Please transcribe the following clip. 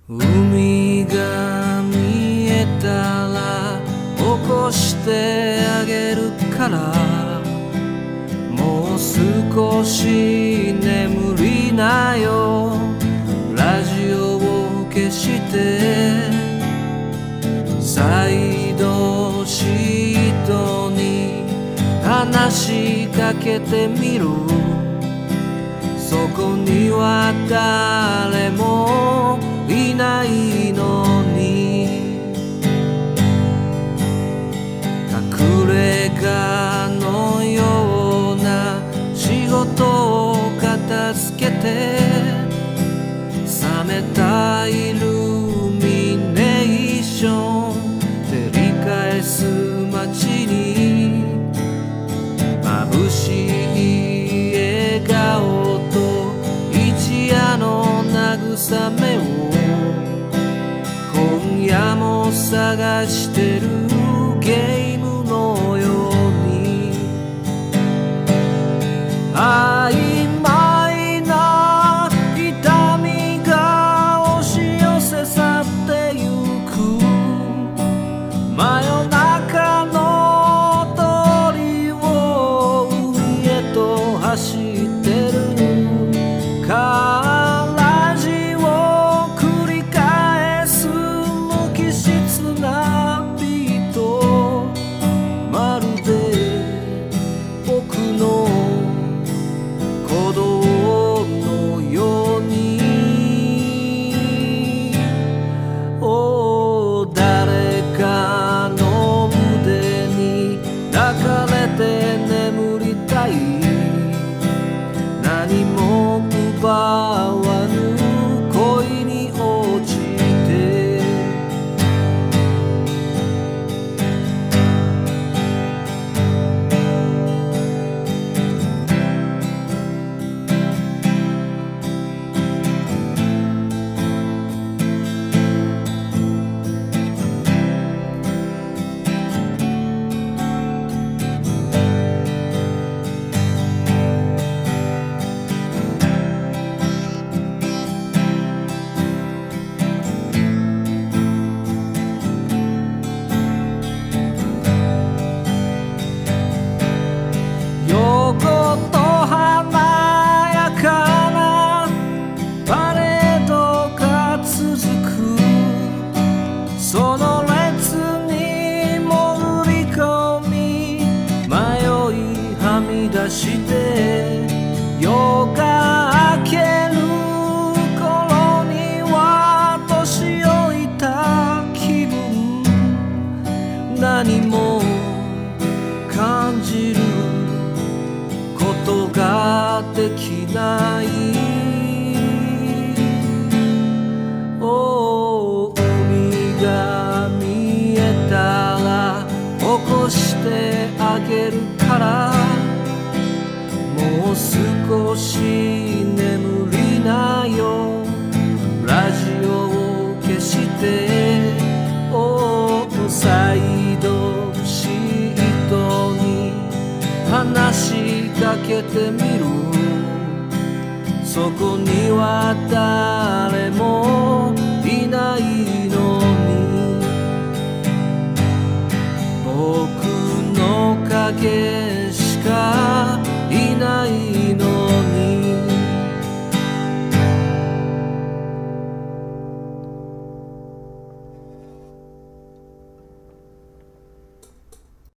海が見えたら起こしてあげるから、もう少し眠りなよ。ラジオを消してサイドシートに話しかけてみる。そこには誰もいないのに、隠れ家のような仕事を片付けて、冷めたイルミネーション照り返す街に、眩しい笑顔と一夜の慰めを今夜も探してるゲームのように、曖昧な痛みが押し寄せ去ってゆく。真夜中の通りを海へと走ってる。カーラジを繰り返す無機質なビート、まるで僕の鼓動のように。誰かの腕に抱かれて眠りたい。何も奪わぬ恋に落ちて、横と華やかなパレードが続く。その列に潜り込み、迷いはみ出して、夜が明ける頃には年老いた気分。何も感じることができない。海が見えたら起こしてあげるから、もう少し眠りなよ。ラジオを消してサイドシートに話しかけてみる。そこには誰もいないのに、僕の影しかいない